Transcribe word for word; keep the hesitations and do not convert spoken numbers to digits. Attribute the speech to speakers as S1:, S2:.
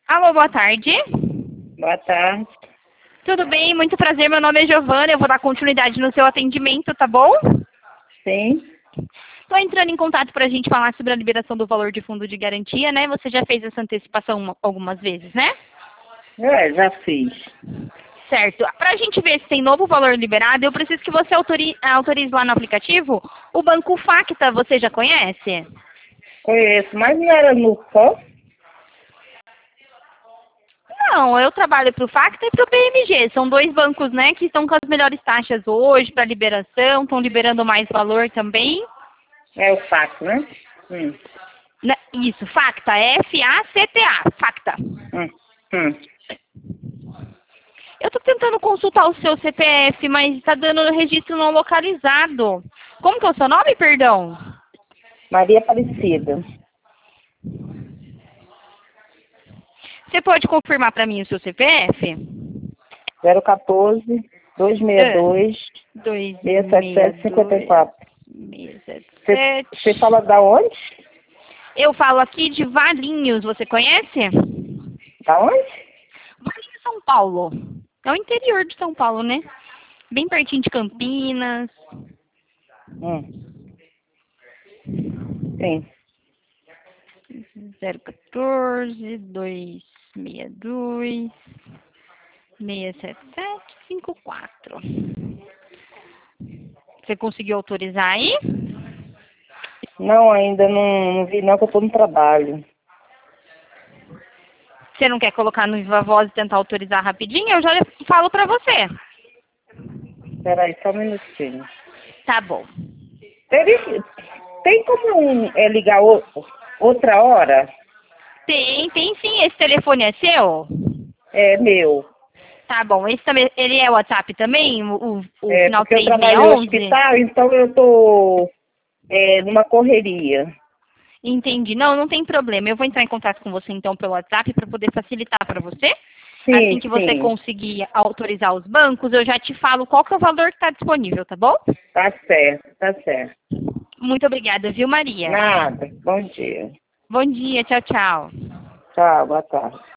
S1: Alô, boa tarde.
S2: Boa tarde.
S1: Tudo bem? Muito prazer. Meu nome é Giovana. Eu vou dar continuidade no seu atendimento, tá bom?
S2: Sim.
S1: Estou entrando em contato para a gente falar sobre a liberação do valor de fundo de garantia, né? Você já fez essa antecipação uma- algumas vezes, né?
S2: É, já fiz.
S1: Certo. Para a gente ver se tem novo valor liberado, eu preciso que você autori- autorize lá no aplicativo o Banco Facta. Você já conhece?
S2: Conheço, mas não era no pó?
S1: Não, eu trabalho para o Facta e para o B M G. São dois bancos, né, que estão com as melhores taxas hoje para liberação, estão liberando mais valor também.
S2: É o fato, né? Hum,
S1: Né, Isso, Facta, F A C T A, Facta.
S2: hum, hum.
S1: Eu estou tentando consultar o seu C P F, mas está dando registro não localizado. Como que é o seu nome, perdão?
S2: Maria Aparecida.
S1: Você pode confirmar para mim o seu C P F?
S2: zero um quatro, dois seis dois,
S1: dois
S2: seis sete sete, cinco quatro.
S1: seis sete
S2: Você
S1: sete.
S2: você fala da onde?
S1: Eu falo aqui de Valinhos, você conhece?
S2: Da onde?
S1: Valinhos, São Paulo. É o interior de São Paulo, né? Bem pertinho de Campinas.
S2: Hum. Sim.
S1: zero um quatro, dois seis dois, seis sete sete, cinco quatro. Você conseguiu autorizar aí?
S2: Não, ainda não, não vi não, que eu tô no trabalho.
S1: Você não quer colocar no Viva Voz e tentar autorizar rapidinho? Eu já falo pra você.
S2: Espera aí, só um minutinho.
S1: Tá bom.
S2: Tem, tem como um, é, ligar o- outra hora?
S1: Tem, tem sim. Esse telefone é seu?
S2: É meu.
S1: Tá bom. Esse também, ele é WhatsApp também? O, o, o
S2: É,
S1: final
S2: porque eu
S1: três seis
S2: trabalho no
S1: onze?
S2: hospital, então eu tô é, numa correria.
S1: Entendi. Não, não tem problema. Eu vou entrar em contato com você então pelo WhatsApp para poder facilitar para você. Assim
S2: Sim,
S1: que você
S2: sim.
S1: conseguir autorizar os bancos, eu já te falo qual que é o valor que está disponível, tá bom?
S2: Tá certo, tá certo.
S1: Muito obrigada, viu, Maria?
S2: Nada. Bom dia.
S1: Bom dia, tchau, tchau.
S2: Tchau, boa tarde.